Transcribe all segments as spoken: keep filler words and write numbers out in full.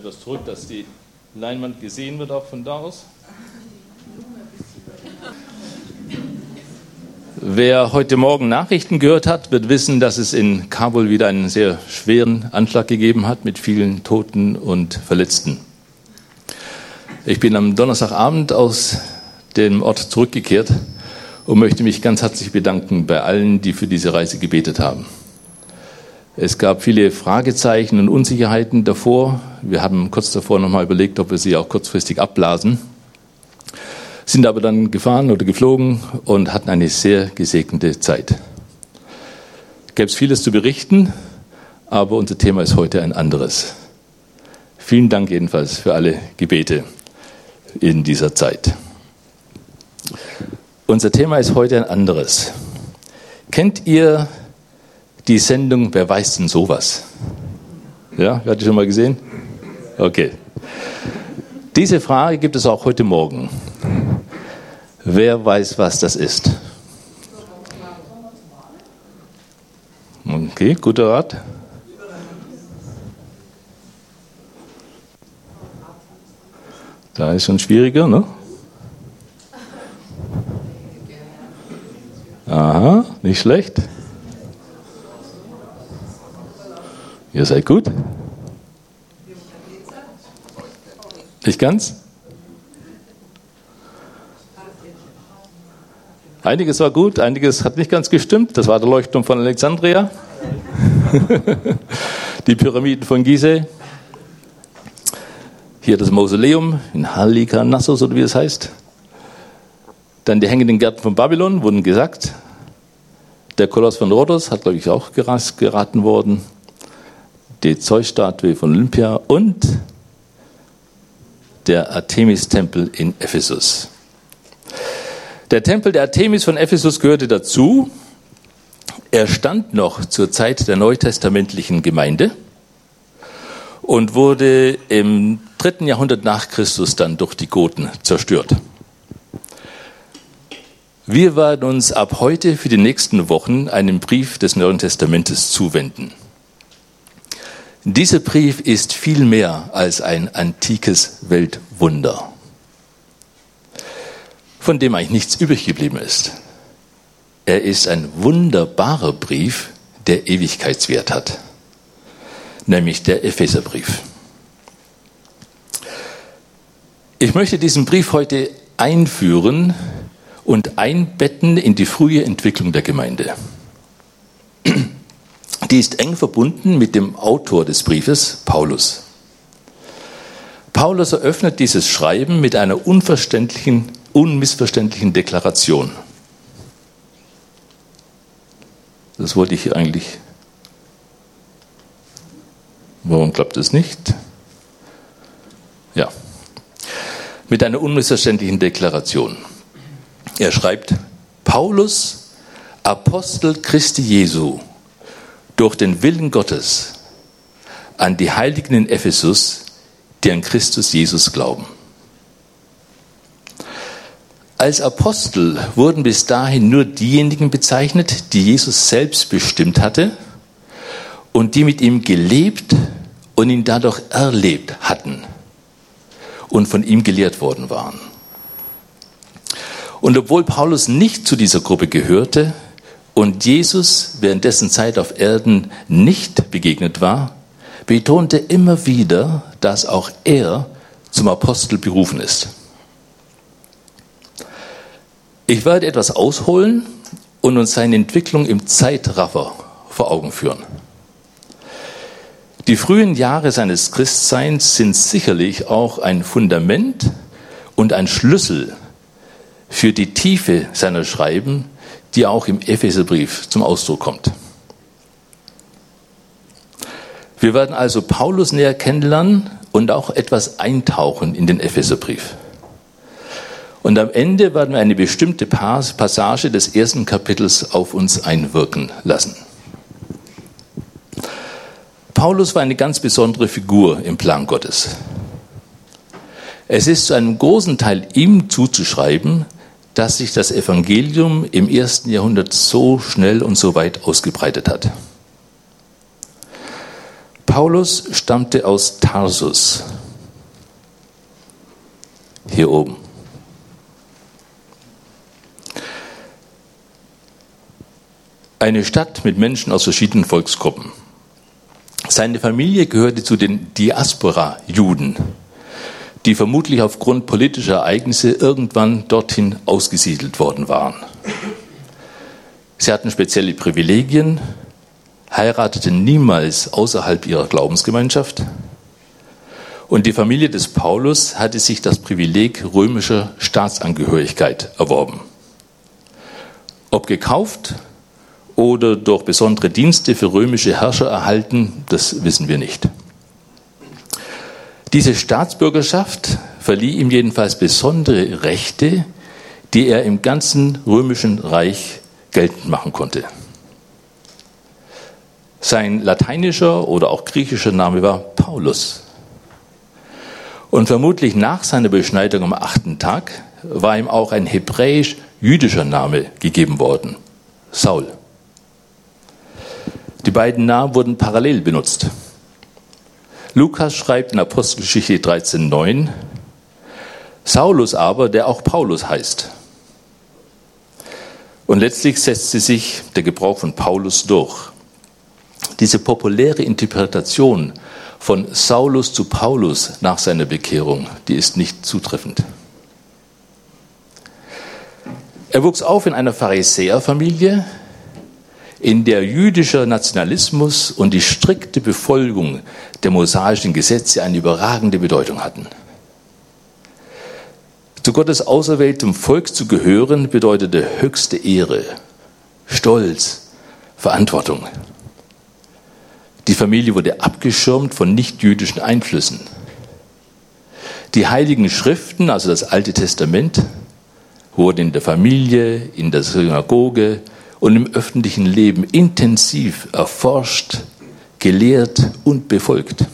etwas zurück, dass die Leinwand gesehen wird, auch von da aus. Wer heute Morgen Nachrichten gehört hat, wird wissen, dass es in Kabul wieder einen sehr schweren Anschlag gegeben hat mit vielen Toten und Verletzten. Ich bin am Donnerstagabend aus dem Ort zurückgekehrt und möchte mich ganz herzlich bedanken bei allen, die für diese Reise gebetet haben. Es gab viele Fragezeichen und Unsicherheiten davor. Wir haben kurz davor nochmal überlegt, ob wir sie auch kurzfristig abblasen, sind aber dann gefahren oder geflogen und hatten eine sehr gesegnete Zeit. Es gäbe vieles zu berichten, aber unser Thema ist heute ein anderes. Vielen Dank jedenfalls für alle Gebete in dieser Zeit. Unser Thema ist heute ein anderes. Kennt ihr die Sendung Wer weiß denn sowas? Ja, wer hat die schon mal gesehen? Okay. Diese Frage gibt es auch heute Morgen. Wer weiß, was das ist? Okay, guter Rat. Da ist schon schwieriger, ne? Aha, nicht schlecht. Ihr seid gut? Nicht ganz? Einiges war gut, einiges hat nicht ganz gestimmt. Das war der Leuchtturm von Alexandria, die Pyramiden von Gizeh, hier das Mausoleum in Halikarnassos oder wie es heißt. Dann die hängenden Gärten von Babylon wurden gesagt. Der Koloss von Rhodos hat, glaube ich, auch geraten worden. Die Zeus-Statue von Olympia und der Artemis-Tempel in Ephesus. Der Tempel der Artemis von Ephesus gehörte dazu. Er stand noch zur Zeit der neutestamentlichen Gemeinde und wurde im dritten Jahrhundert nach Christus dann durch die Goten zerstört. Wir werden uns ab heute für die nächsten Wochen einen Brief des Neuen Testamentes zuwenden. Dieser Brief ist viel mehr als ein antikes Weltwunder, von dem eigentlich nichts übrig geblieben ist. Er ist ein wunderbarer Brief, der Ewigkeitswert hat, nämlich der Epheserbrief. Ich möchte diesen Brief heute einführen und einbetten in die frühe Entwicklung der Gemeinde. Die ist eng verbunden mit dem Autor des Briefes, Paulus. Paulus eröffnet dieses Schreiben mit einer unverständlichen, unmissverständlichen Deklaration. Das wollte ich eigentlich. Warum klappt es nicht? Ja. Mit einer unmissverständlichen Deklaration. Er schreibt: Paulus, Apostel Christi Jesu, durch den Willen Gottes, an die Heiligen in Ephesus, die an Christus Jesus glauben. Als Apostel wurden bis dahin nur diejenigen bezeichnet, die Jesus selbst bestimmt hatte und die mit ihm gelebt und ihn dadurch erlebt hatten und von ihm gelehrt worden waren. Und obwohl Paulus nicht zu dieser Gruppe gehörte und Jesus während dessen Zeit auf Erden nicht begegnet war, betonte immer wieder, dass auch er zum Apostel berufen ist. Ich werde etwas ausholen und uns seine Entwicklung im Zeitraffer vor Augen führen. Die frühen Jahre seines Christseins sind sicherlich auch ein Fundament und ein Schlüssel für die Tiefe seiner Schreiben, die auch im Epheserbrief zum Ausdruck kommt. Wir werden also Paulus näher kennenlernen und auch etwas eintauchen in den Epheserbrief. Und am Ende werden wir eine bestimmte Passage des ersten Kapitels auf uns einwirken lassen. Paulus war eine ganz besondere Figur im Plan Gottes. Es ist zu einem großen Teil ihm zuzuschreiben, dass sich das Evangelium im ersten Jahrhundert so schnell und so weit ausgebreitet hat. Paulus stammte aus Tarsus. Hier oben. Eine Stadt mit Menschen aus verschiedenen Volksgruppen. Seine Familie gehörte zu den Diaspora-Juden, die vermutlich aufgrund politischer Ereignisse irgendwann dorthin ausgesiedelt worden waren. Sie hatten spezielle Privilegien, heirateten niemals außerhalb ihrer Glaubensgemeinschaft und die Familie des Paulus hatte sich das Privileg römischer Staatsangehörigkeit erworben. Ob gekauft oder durch besondere Dienste für römische Herrscher erhalten, das wissen wir nicht. Diese Staatsbürgerschaft verlieh ihm jedenfalls besondere Rechte, die er im ganzen römischen Reich geltend machen konnte. Sein lateinischer oder auch griechischer Name war Paulus. Und vermutlich nach seiner Beschneidung am achten Tag war ihm auch ein hebräisch-jüdischer Name gegeben worden, Saul. Die beiden Namen wurden parallel benutzt. Lukas schreibt in Apostelgeschichte dreizehn neun, Saulus aber, der auch Paulus heißt. Und letztlich setzte sich der Gebrauch von Paulus durch. Diese populäre Interpretation von Saulus zu Paulus nach seiner Bekehrung, die ist nicht zutreffend. Er wuchs auf in einer Pharisäerfamilie, in der jüdischer Nationalismus und die strikte Befolgung der mosaischen Gesetze eine überragende Bedeutung hatten. Zu Gottes auserwähltem Volk zu gehören, bedeutete höchste Ehre, Stolz, Verantwortung. Die Familie wurde abgeschirmt von nichtjüdischen Einflüssen. Die heiligen Schriften, also das Alte Testament, wurden in der Familie, in der Synagoge und im öffentlichen Leben intensiv erforscht, gelehrt und befolgt.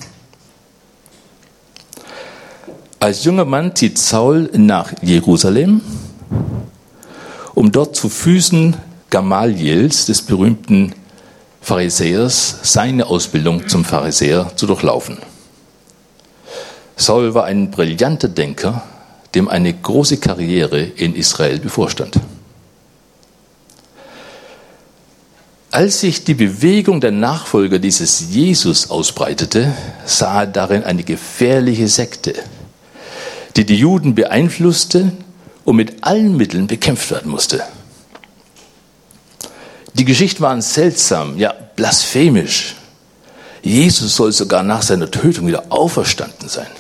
Als junger Mann zieht Saul nach Jerusalem, um dort zu Füßen Gamaliels, des berühmten Pharisäers, seine Ausbildung zum Pharisäer zu durchlaufen. Saul war ein brillanter Denker, dem eine große Karriere in Israel bevorstand. Als sich die Bewegung der Nachfolger dieses Jesus ausbreitete, sah er darin eine gefährliche Sekte, die die Juden beeinflusste und mit allen Mitteln bekämpft werden musste. Die Geschichten waren seltsam, ja blasphemisch. Jesus soll sogar nach seiner Tötung wieder auferstanden sein.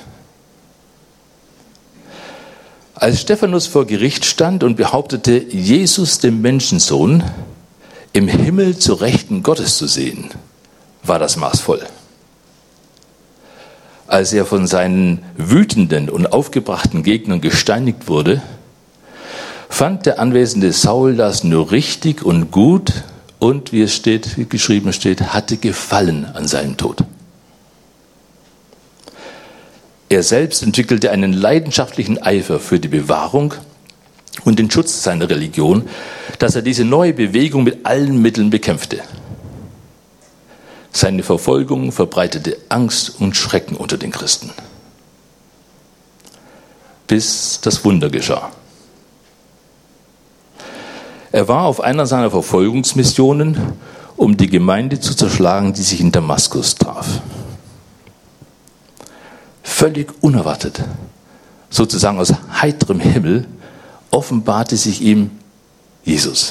Als Stephanus vor Gericht stand und behauptete, Jesus, den Menschensohn, im Himmel zur Rechten Gottes zu sehen, war das maßvoll. Als er von seinen wütenden und aufgebrachten Gegnern gesteinigt wurde, fand der anwesende Saul das nur richtig und gut und, wie es steht, wie geschrieben steht, hatte Gefallen an seinem Tod. Er selbst entwickelte einen leidenschaftlichen Eifer für die Bewahrung und den Schutz seiner Religion, dass er diese neue Bewegung mit allen Mitteln bekämpfte. Seine Verfolgung verbreitete Angst und Schrecken unter den Christen. Bis das Wunder geschah. Er war auf einer seiner Verfolgungsmissionen, um die Gemeinde zu zerschlagen, die sich in Damaskus traf. Völlig unerwartet, sozusagen aus heiterem Himmel, offenbarte sich ihm Jesus.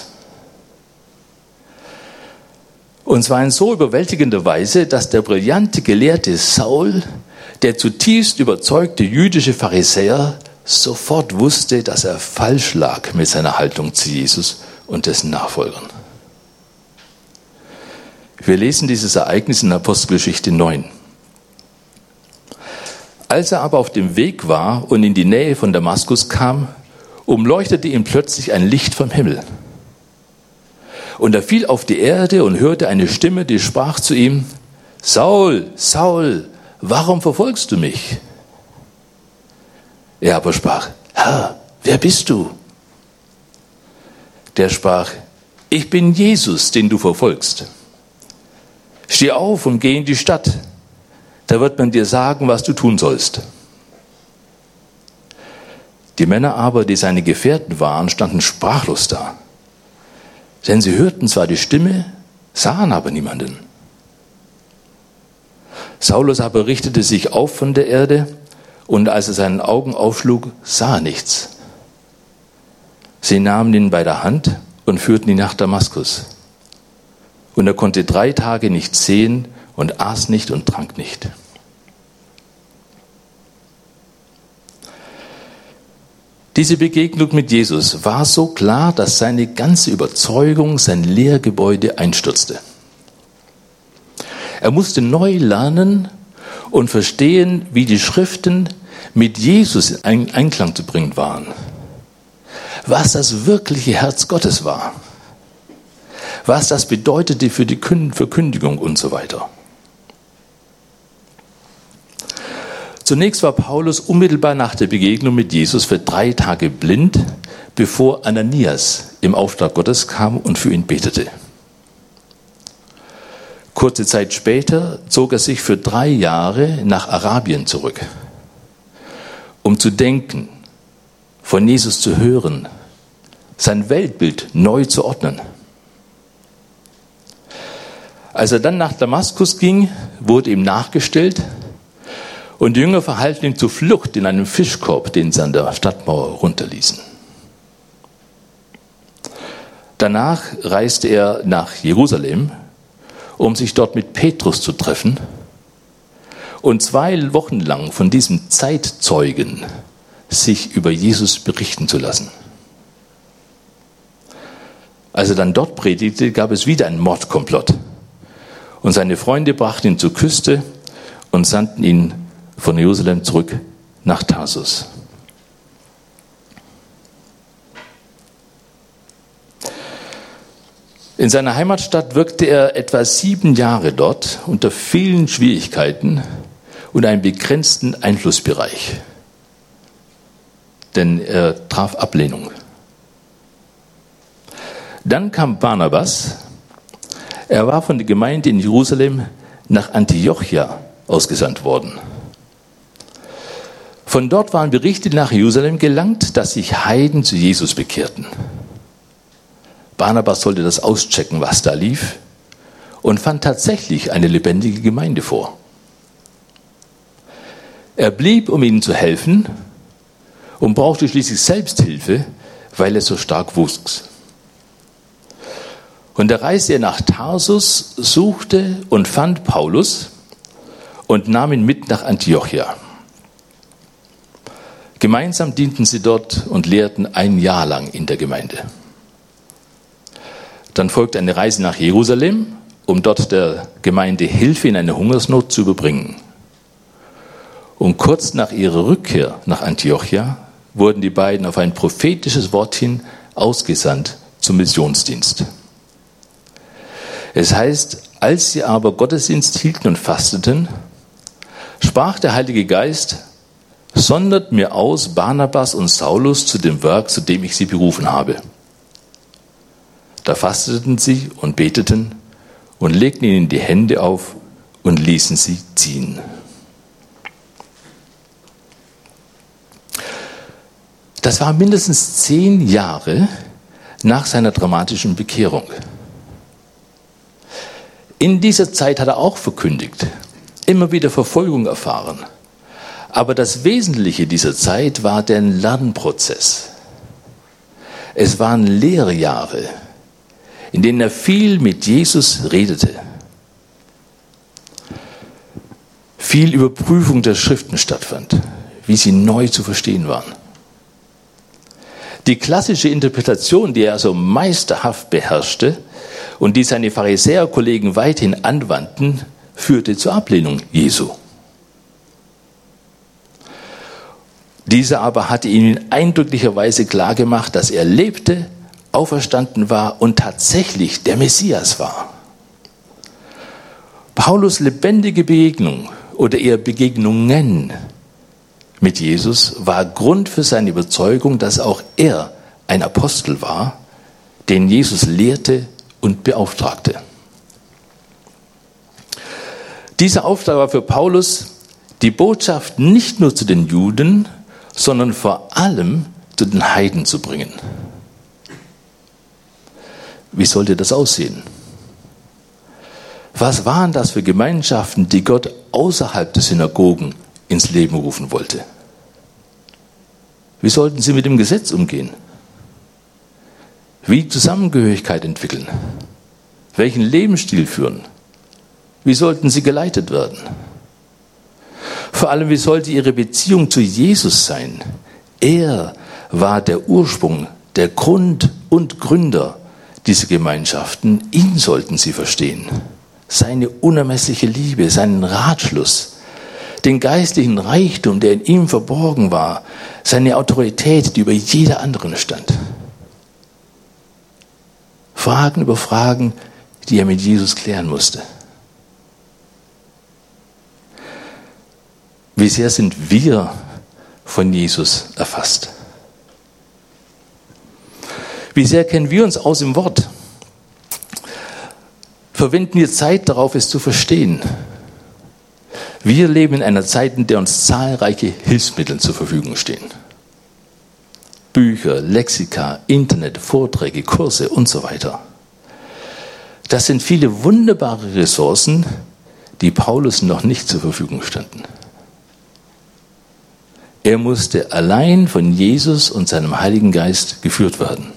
Und zwar in so überwältigender Weise, dass der brillante Gelehrte Saul, der zutiefst überzeugte jüdische Pharisäer, sofort wusste, dass er falsch lag mit seiner Haltung zu Jesus und dessen Nachfolgern. Wir lesen dieses Ereignis in Apostelgeschichte neun. Als er aber auf dem Weg war und in die Nähe von Damaskus kam, umleuchtete ihn plötzlich ein Licht vom Himmel. Und er fiel auf die Erde und hörte eine Stimme, die sprach zu ihm: Saul, Saul, warum verfolgst du mich? Er aber sprach: Herr, wer bist du? Der sprach: Ich bin Jesus, den du verfolgst. Steh auf und geh in die Stadt. da wird man dir sagen, was du tun sollst. Die Männer aber, die seine Gefährten waren, standen sprachlos da. Denn sie hörten zwar die Stimme, sahen aber niemanden. Saulus aber richtete sich auf von der Erde, und als er seinen Augen aufschlug, sah er nichts. Sie nahmen ihn bei der Hand und führten ihn nach Damaskus. Und er konnte drei Tage nichts sehen und aß nicht und trank nicht. Diese Begegnung mit Jesus war so klar, dass seine ganze Überzeugung, sein Lehrgebäude einstürzte. Er musste neu lernen und verstehen, wie die Schriften mit Jesus in Einklang zu bringen waren. Was das wirkliche Herz Gottes war. Was das bedeutete für die Verkündigung und so weiter. Zunächst war Paulus unmittelbar nach der Begegnung mit Jesus für drei Tage blind, bevor Ananias im Auftrag Gottes kam und für ihn betete. Kurze Zeit später zog er sich für drei Jahre nach Arabien zurück, um zu denken, von Jesus zu hören, sein Weltbild neu zu ordnen. Als er dann nach Damaskus ging, wurde ihm nachgestellt, und die Jünger verhalfen ihn zur Flucht in einem Fischkorb, den sie an der Stadtmauer runterließen. Danach reiste er nach Jerusalem, um sich dort mit Petrus zu treffen und zwei Wochen lang von diesem Zeitzeugen sich über Jesus berichten zu lassen. Als er dann dort predigte, gab es wieder einen Mordkomplott. Und seine Freunde brachten ihn zur Küste und sandten ihn von Jerusalem zurück nach Tarsus. In seiner Heimatstadt wirkte er etwa sieben Jahre dort unter vielen Schwierigkeiten und einem begrenzten Einflussbereich. Denn er traf Ablehnung. Dann kam Barnabas. Er war von der Gemeinde in Jerusalem nach Antiochia ausgesandt worden. Von dort waren Berichte nach Jerusalem gelangt, dass sich Heiden zu Jesus bekehrten. Barnabas sollte das auschecken, was da lief, und fand tatsächlich eine lebendige Gemeinde vor. Er blieb, um ihnen zu helfen, und brauchte schließlich selbst Hilfe, weil er so stark wuchs. Und da reiste er nach Tarsus, suchte und fand Paulus und nahm ihn mit nach Antiochia. Gemeinsam dienten sie dort und lehrten ein Jahr lang in der Gemeinde. Dann folgte eine Reise nach Jerusalem, um dort der Gemeinde Hilfe in einer Hungersnot zu überbringen. Und kurz nach ihrer Rückkehr nach Antiochia wurden die beiden auf ein prophetisches Wort hin ausgesandt zum Missionsdienst. Es heißt, als sie aber Gottesdienst hielten und fasteten, sprach der Heilige Geist: Sondert mir aus Barnabas und Saulus zu dem Werk, zu dem ich sie berufen habe. Da fasteten sie und beteten und legten ihnen die Hände auf und ließen sie ziehen. Das war mindestens zehn Jahre nach seiner dramatischen Bekehrung. In dieser Zeit hat er auch verkündigt, immer wieder Verfolgung erfahren. Aber das Wesentliche dieser Zeit war der Lernprozess. Es waren Lehrjahre, in denen er viel mit Jesus redete. Viel Überprüfung der Schriften stattfand, wie sie neu zu verstehen waren. Die klassische Interpretation, die er so meisterhaft beherrschte und die seine Pharisäerkollegen weithin anwandten, führte zur Ablehnung Jesu. Dieser aber hatte ihnen in eindrücklicher Weise klargemacht, dass er lebte, auferstanden war und tatsächlich der Messias war. Paulus' lebendige Begegnung oder eher Begegnungen mit Jesus war Grund für seine Überzeugung, dass auch er ein Apostel war, den Jesus lehrte und beauftragte. Dieser Auftrag war für Paulus, die Botschaft nicht nur zu den Juden, sondern vor allem zu den Heiden zu bringen. Wie sollte das aussehen? Was waren das für Gemeinschaften, die Gott außerhalb der Synagogen ins Leben rufen wollte? Wie sollten sie mit dem Gesetz umgehen? Wie Zusammengehörigkeit entwickeln? Welchen Lebensstil führen? Wie sollten sie geleitet werden? Vor allem, wie sollte ihre Beziehung zu Jesus sein? Er war der Ursprung, der Grund und Gründer dieser Gemeinschaften. Ihn sollten sie verstehen. Seine unermessliche Liebe, seinen Ratschluss, den geistlichen Reichtum, der in ihm verborgen war, seine Autorität, die über jeder anderen stand. Fragen über Fragen, die er mit Jesus klären musste. Wie sehr sind wir von Jesus erfasst? Wie sehr kennen wir uns aus im Wort? Verwenden wir Zeit darauf, es zu verstehen? Wir leben in einer Zeit, in der uns zahlreiche Hilfsmittel zur Verfügung stehen. Bücher, Lexika, Internet, Vorträge, Kurse und so weiter. Das sind viele wunderbare Ressourcen, die Paulus noch nicht zur Verfügung standen. Er musste allein von Jesus und seinem Heiligen Geist geführt werden.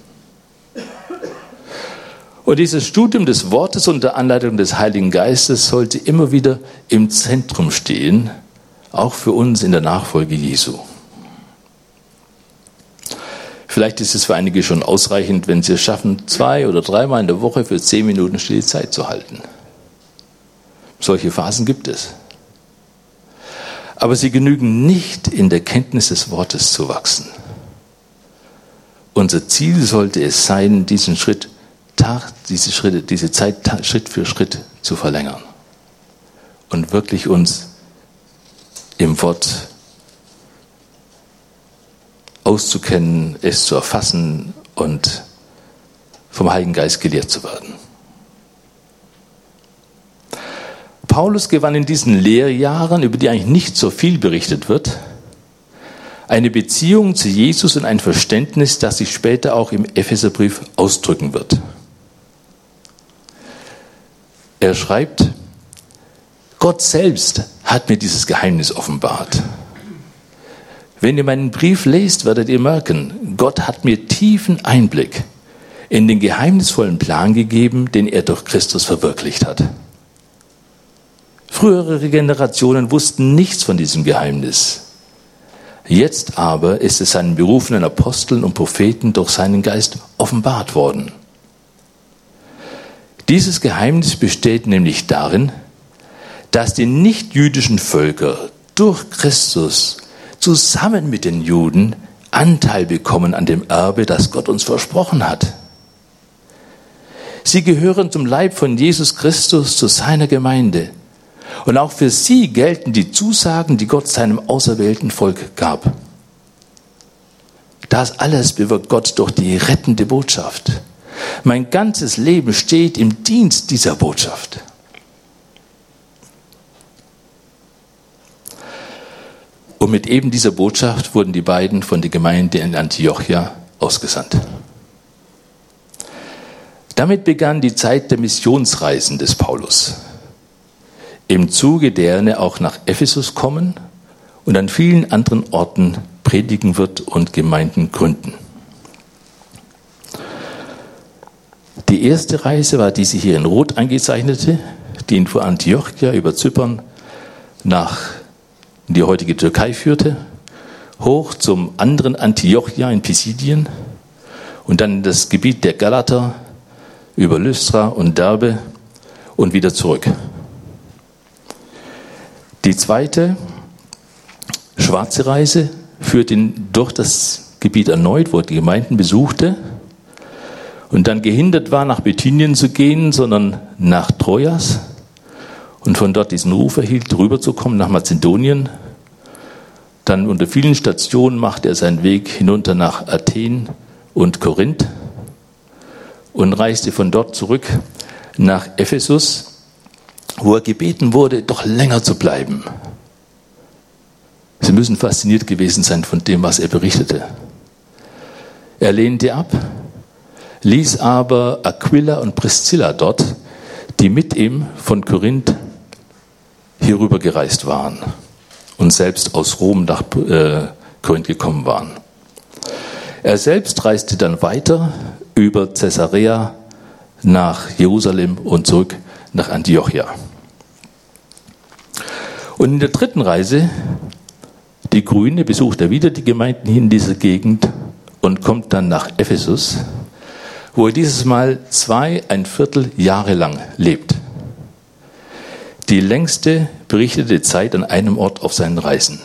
Und dieses Studium des Wortes unter Anleitung des Heiligen Geistes sollte immer wieder im Zentrum stehen, auch für uns in der Nachfolge Jesu. Vielleicht ist es für einige schon ausreichend, wenn Sie es schaffen, zwei oder dreimal in der Woche für zehn Minuten stille Zeit zu halten. Solche Phasen gibt es. Aber sie genügen nicht, in der Kenntnis des Wortes zu wachsen. Unser Ziel sollte es sein, diesen Schritt, diese Schritte, diese Zeit Schritt für Schritt zu verlängern und wirklich uns im Wort auszukennen, es zu erfassen und vom Heiligen Geist gelehrt zu werden. Paulus gewann in diesen Lehrjahren, über die eigentlich nicht so viel berichtet wird, eine Beziehung zu Jesus und ein Verständnis, das sich später auch im Epheserbrief ausdrücken wird. Er schreibt, Gott selbst hat mir dieses Geheimnis offenbart. Wenn ihr meinen Brief lest, werdet ihr merken, Gott hat mir tiefen Einblick in den geheimnisvollen Plan gegeben, den er durch Christus verwirklicht hat. Frühere Generationen wussten nichts von diesem Geheimnis. Jetzt aber ist es seinen berufenen Aposteln und Propheten durch seinen Geist offenbart worden. Dieses Geheimnis besteht nämlich darin, dass die nichtjüdischen Völker durch Christus zusammen mit den Juden Anteil bekommen an dem Erbe, das Gott uns versprochen hat. Sie gehören zum Leib von Jesus Christus, zu seiner Gemeinde. Und auch für sie gelten die Zusagen, die Gott seinem auserwählten Volk gab. Das alles bewirkt Gott durch die rettende Botschaft. Mein ganzes Leben steht im Dienst dieser Botschaft. Und mit eben dieser Botschaft wurden die beiden von der Gemeinde in Antiochia ausgesandt. Damit begann die Zeit der Missionsreisen des Paulus, im Zuge deren er auch nach Ephesus kommen und an vielen anderen Orten predigen wird und Gemeinden gründen. Die erste Reise war diese hier in Rot eingezeichnete, die ihn von Antiochia über Zypern nach die heutige Türkei führte, hoch zum anderen Antiochia in Pisidien und dann in das Gebiet der Galater, über Lystra und Derbe und wieder zurück. Die zweite, schwarze Reise führt ihn durch das Gebiet erneut, wo er die Gemeinden besuchte und dann gehindert war, nach Bithynien zu gehen, sondern nach Troas und von dort diesen Ruf erhielt, rüberzukommen nach Mazedonien. Dann unter vielen Stationen machte er seinen Weg hinunter nach Athen und Korinth und reiste von dort zurück nach Ephesus, wo er gebeten wurde, doch länger zu bleiben. Sie müssen fasziniert gewesen sein von dem, was er berichtete. Er lehnte ab, ließ aber Aquila und Priscilla dort, die mit ihm von Korinth hierüber gereist waren und selbst aus Rom nach äh, Korinth gekommen waren. Er selbst reiste dann weiter über Caesarea nach Jerusalem und zurück nach Antiochia. Und in der dritten Reise, die Grüne, besucht er wieder die Gemeinden hier in dieser Gegend und kommt dann nach Ephesus, wo er dieses Mal zweieinviertel Jahre lang lebt. Die längste berichtete Zeit an einem Ort auf seinen Reisen.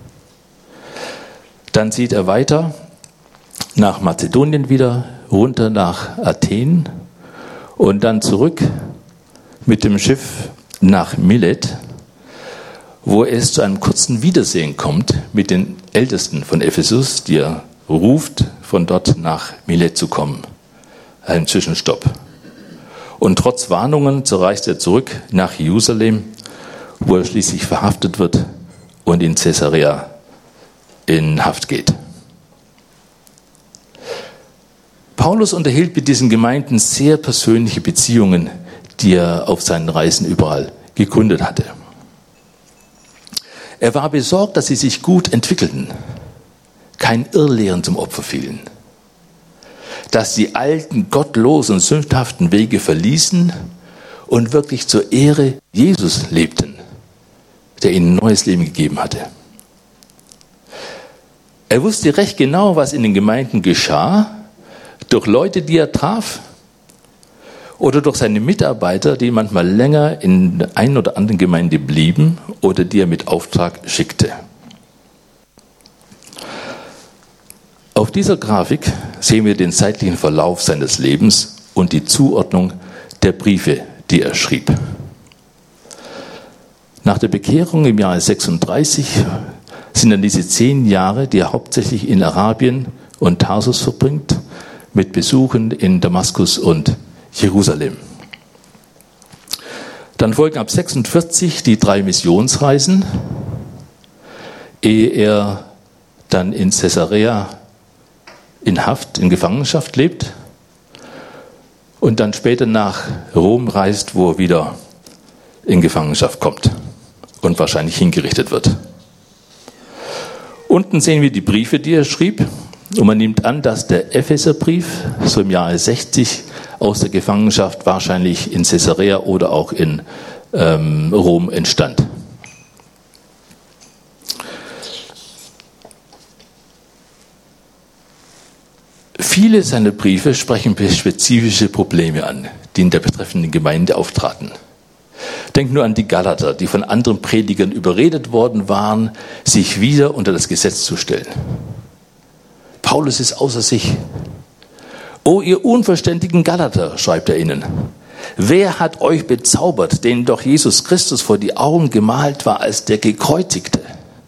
Dann zieht er weiter nach Mazedonien wieder, runter nach Athen und dann zurück mit dem Schiff nach Milet, wo es zu einem kurzen Wiedersehen kommt mit den Ältesten von Ephesus, die er ruft, von dort nach Milet zu kommen. Ein Zwischenstopp. Und trotz Warnungen so reist er zurück nach Jerusalem, wo er schließlich verhaftet wird und in Caesarea in Haft geht. Paulus unterhielt mit diesen Gemeinden sehr persönliche Beziehungen, die er auf seinen Reisen überall gegründet hatte. Er war besorgt, dass sie sich gut entwickelten, kein Irrlehren zum Opfer fielen, dass die alten, gottlosen und sündhaften Wege verließen und wirklich zur Ehre Jesus lebten, der ihnen ein neues Leben gegeben hatte. Er wusste recht genau, was in den Gemeinden geschah, durch Leute, die er traf, oder durch seine Mitarbeiter, die manchmal länger in der einen oder anderen Gemeinde blieben oder die er mit Auftrag schickte. Auf dieser Grafik sehen wir den zeitlichen Verlauf seines Lebens und die Zuordnung der Briefe, die er schrieb. Nach der Bekehrung im Jahre sechsunddreißig sind dann diese zehn Jahre, die er hauptsächlich in Arabien und Tarsus verbringt, mit Besuchen in Damaskus und Jerusalem. Dann folgen ab sechsundvierzig die drei Missionsreisen, ehe er dann in Caesarea in Haft, in Gefangenschaft lebt und dann später nach Rom reist, wo er wieder in Gefangenschaft kommt und wahrscheinlich hingerichtet wird. Unten sehen wir die Briefe, die er schrieb. Und man nimmt an, dass der Epheserbrief so im Jahre sechzig aus der Gefangenschaft wahrscheinlich in Caesarea oder auch in ähm, Rom entstand. Viele seiner Briefe sprechen spezifische Probleme an, die in der betreffenden Gemeinde auftraten. Denkt nur an die Galater, die von anderen Predigern überredet worden waren, sich wieder unter das Gesetz zu stellen. Paulus ist außer sich. O ihr unverständigen Galater, schreibt er ihnen, wer hat euch bezaubert, denen doch Jesus Christus vor die Augen gemalt war als der Gekreuzigte?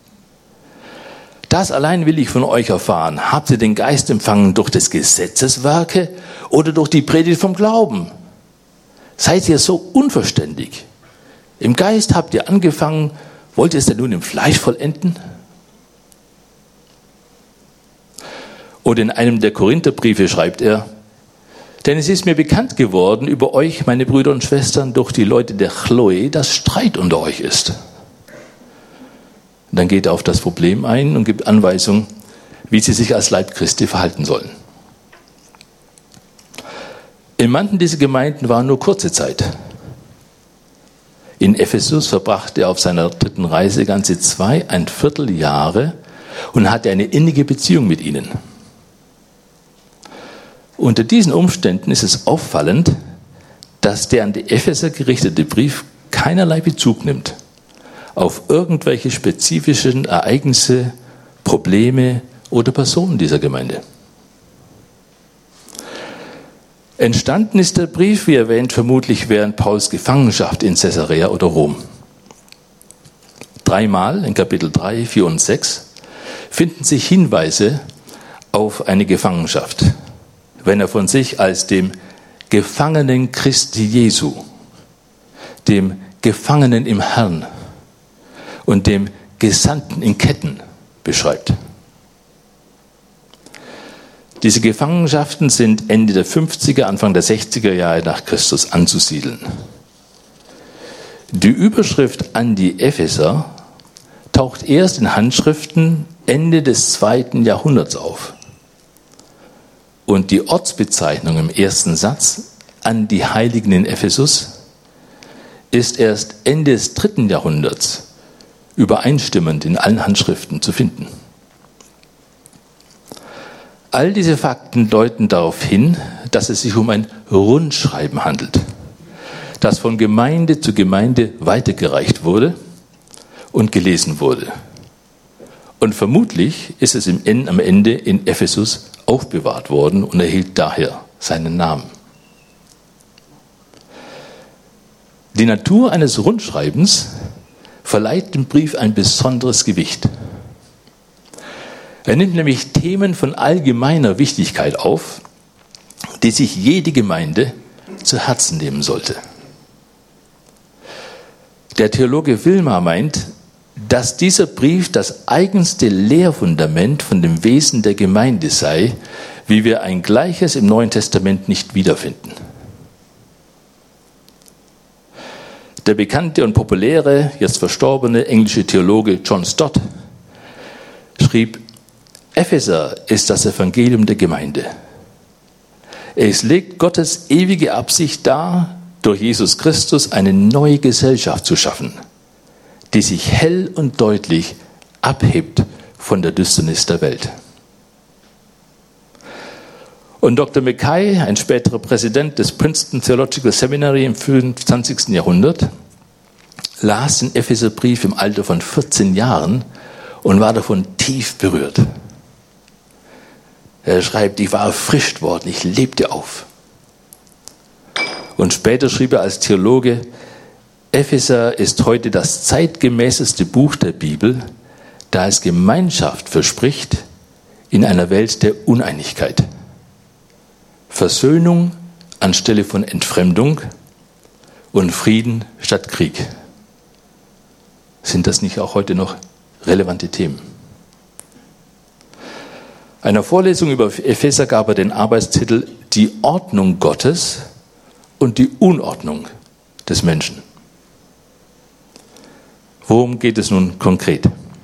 Das allein will ich von euch erfahren. Habt ihr den Geist empfangen durch des Gesetzes Werke oder durch die Predigt vom Glauben? Seid ihr so unverständig? Im Geist habt ihr angefangen, wollt ihr es denn nun im Fleisch vollenden? Oder in einem der Korintherbriefe schreibt er, denn es ist mir bekannt geworden über euch, meine Brüder und Schwestern, durch die Leute der Chloe, dass Streit unter euch ist. Und dann geht er auf das Problem ein und gibt Anweisungen, wie sie sich als Leib Christi verhalten sollen. In manchen dieser Gemeinden war nur kurze Zeit. In Ephesus verbrachte er auf seiner dritten Reise ganze zweieinviertel Jahre und hatte eine innige Beziehung mit ihnen. Unter diesen Umständen ist es auffallend, dass der an die Epheser gerichtete Brief keinerlei Bezug nimmt auf irgendwelche spezifischen Ereignisse, Probleme oder Personen dieser Gemeinde. Entstanden ist der Brief, wie erwähnt, vermutlich während Pauls Gefangenschaft in Caesarea oder Rom. Dreimal in Kapitel drei, vier und sechs finden sich Hinweise auf eine Gefangenschaft, wenn er von sich als dem Gefangenen Christi Jesu, dem Gefangenen im Herrn und dem Gesandten in Ketten beschreibt. Diese Gefangenschaften sind Ende der fünfziger, Anfang der sechziger Jahre nach Christus anzusiedeln. Die Überschrift an die Epheser taucht erst in Handschriften Ende des zweiten Jahrhunderts auf. Und die Ortsbezeichnung im ersten Satz an die Heiligen in Ephesus ist erst Ende des dritten Jahrhunderts übereinstimmend in allen Handschriften zu finden. All diese Fakten deuten darauf hin, dass es sich um ein Rundschreiben handelt, das von Gemeinde zu Gemeinde weitergereicht wurde und gelesen wurde. Und vermutlich ist es im Ende, am Ende in Ephesus aufbewahrt worden und erhielt daher seinen Namen. Die Natur eines Rundschreibens verleiht dem Brief ein besonderes Gewicht. Er nimmt nämlich Themen von allgemeiner Wichtigkeit auf, die sich jede Gemeinde zu Herzen nehmen sollte. Der Theologe Wilmar meint, dass dieser Brief das eigenste Lehrfundament von dem Wesen der Gemeinde sei, wie wir ein Gleiches im Neuen Testament nicht wiederfinden. Der bekannte und populäre, jetzt verstorbene englische Theologe John Stott schrieb, Epheser ist das Evangelium der Gemeinde. Es legt Gottes ewige Absicht dar, durch Jesus Christus eine neue Gesellschaft zu schaffen, die sich hell und deutlich abhebt von der Düsternis der Welt. Und Doktor Mackay, ein späterer Präsident des Princeton Theological Seminary im fünfundzwanzigsten Jahrhundert, las den Epheserbrief im Alter von vierzehn Jahren und war davon tief berührt. Er schreibt, ich war erfrischt worden, ich lebte auf. Und später schrieb er als Theologe, Epheser ist heute das zeitgemäßeste Buch der Bibel, da es Gemeinschaft verspricht in einer Welt der Uneinigkeit. Versöhnung anstelle von Entfremdung und Frieden statt Krieg. Sind das nicht auch heute noch relevante Themen? Einer Vorlesung über Epheser gab er den Arbeitstitel Die Ordnung Gottes und die Unordnung des Menschen. Worum geht es nun konkret?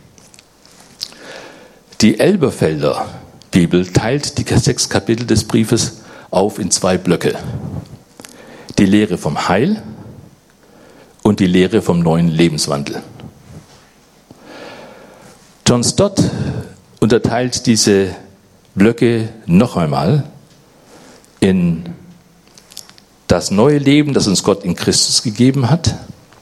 Die Elberfelder Bibel teilt die sechs Kapitel des Briefes auf in zwei Blöcke. Die Lehre vom Heil und die Lehre vom neuen Lebenswandel. John Stott unterteilt diese Blöcke noch einmal in das neue Leben, das uns Gott in Christus gegeben hat,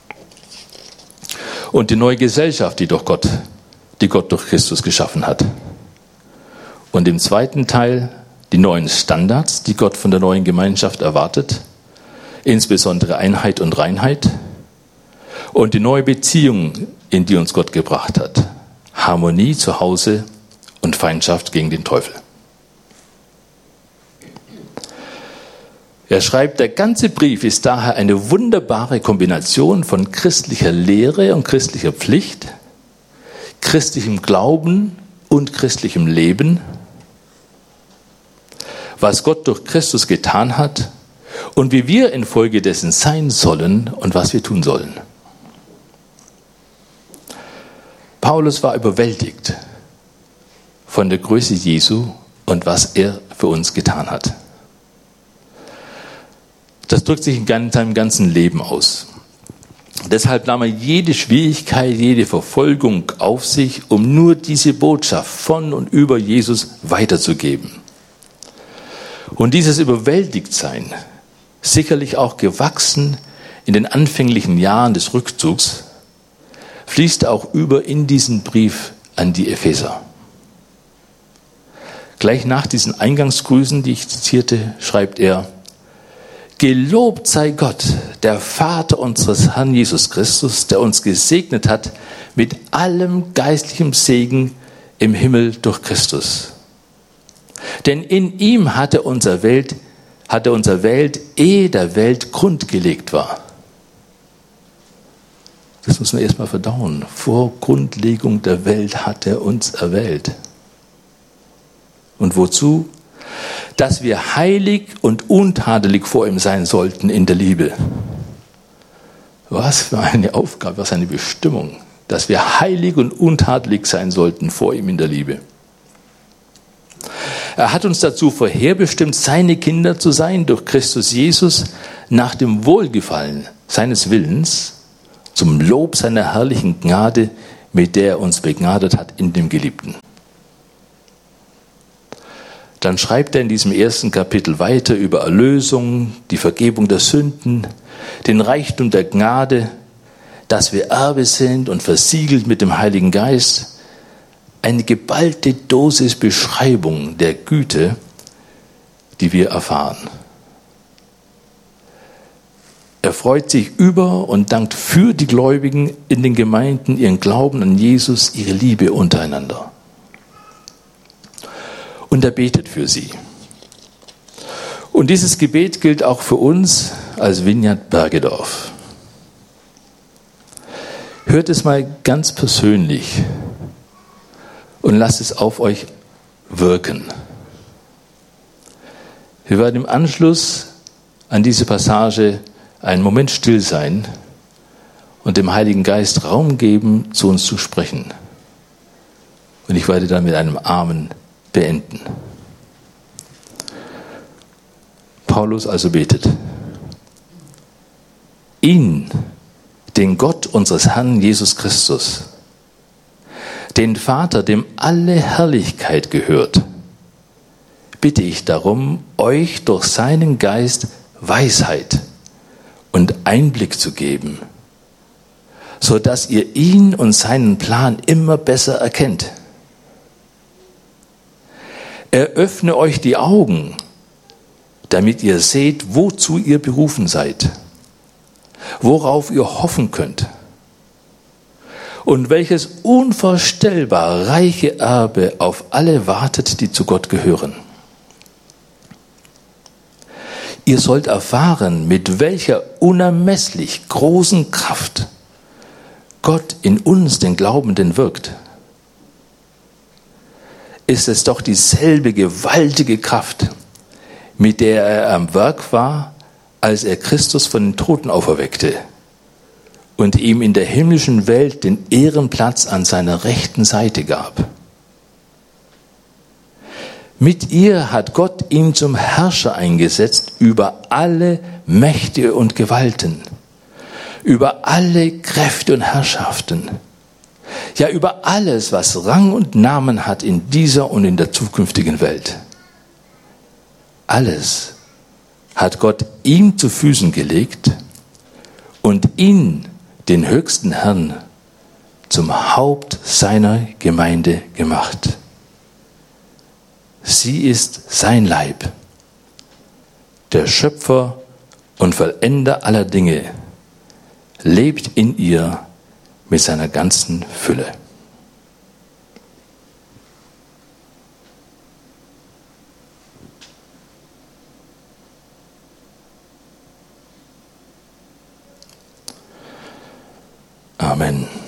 und die neue Gesellschaft, die durch Gott, die Gott durch Christus geschaffen hat. Und im zweiten Teil die neuen Standards, die Gott von der neuen Gemeinschaft erwartet, insbesondere Einheit und Reinheit, und die neue Beziehung, in die uns Gott gebracht hat, Harmonie zu Hause und Feindschaft gegen den Teufel. Er schreibt, der ganze Brief ist daher eine wunderbare Kombination von christlicher Lehre und christlicher Pflicht, christlichem Glauben und christlichem Leben, was Gott durch Christus getan hat und wie wir infolgedessen sein sollen und was wir tun sollen. Paulus war überwältigt von der Größe Jesu und was er für uns getan hat. Das drückt sich in seinem ganzen Leben aus. Deshalb nahm er jede Schwierigkeit, jede Verfolgung auf sich, um nur diese Botschaft von und über Jesus weiterzugeben. Und dieses Überwältigtsein, sicherlich auch gewachsen in den anfänglichen Jahren des Rückzugs, fließt auch über in diesen Brief an die Epheser. Gleich nach diesen Eingangsgrüßen, die ich zitierte, schreibt er: Gelobt sei Gott, der Vater unseres Herrn Jesus Christus, der uns gesegnet hat mit allem geistlichem Segen im Himmel durch Christus. Denn in ihm hatte unsere Welt, hatte unsere Welt, ehe der Welt Grund gelegt war, Das muss man erstmal verdauen. Vor Grundlegung der Welt hat er uns erwählt. Und wozu? Dass wir heilig und untadelig vor ihm sein sollten in der Liebe. Was für eine Aufgabe, was eine Bestimmung. Dass wir heilig und untadelig sein sollten vor ihm in der Liebe. Er hat uns dazu vorherbestimmt, seine Kinder zu sein durch Christus Jesus nach dem Wohlgefallen seines Willens, zum Lob seiner herrlichen Gnade, mit der er uns begnadet hat in dem Geliebten. Dann schreibt er in diesem ersten Kapitel weiter über Erlösung, die Vergebung der Sünden, den Reichtum der Gnade, dass wir Erbe sind und versiegelt mit dem Heiligen Geist. Eine geballte Dosis Beschreibung der Güte, die wir erfahren. Er freut sich über und dankt für die Gläubigen in den Gemeinden, ihren Glauben an Jesus, ihre Liebe untereinander. Und er betet für sie. Und dieses Gebet gilt auch für uns als Vineyard Bergedorf. Hört es mal ganz persönlich und lasst es auf euch wirken. Wir werden im Anschluss an diese Passage einen Moment still sein und dem Heiligen Geist Raum geben, zu uns zu sprechen. Und ich werde dann mit einem Amen beenden. Paulus also betet: Ihn, den Gott unseres Herrn Jesus Christus, den Vater, dem alle Herrlichkeit gehört, bitte ich darum, euch durch seinen Geist Weisheit und Einblick zu geben, so dass ihr ihn und seinen Plan immer besser erkennt. Eröffne euch die Augen, damit ihr seht, wozu ihr berufen seid, worauf ihr hoffen könnt und welches unvorstellbar reiche Erbe auf alle wartet, die zu Gott gehören. Ihr sollt erfahren, mit welcher unermesslich großen Kraft Gott in uns, den Glaubenden, wirkt. Ist es doch dieselbe gewaltige Kraft, mit der er am Werk war, als er Christus von den Toten auferweckte und ihm in der himmlischen Welt den Ehrenplatz an seiner rechten Seite gab. Mit ihr hat Gott ihn zum Herrscher eingesetzt über alle Mächte und Gewalten, über alle Kräfte und Herrschaften, ja über alles, was Rang und Namen hat in dieser und in der zukünftigen Welt. Alles hat Gott ihm zu Füßen gelegt und ihn, den höchsten Herrn, zum Haupt seiner Gemeinde gemacht. Sie ist sein Leib, der Schöpfer und Vollender aller Dinge, lebt in ihr mit seiner ganzen Fülle. Amen.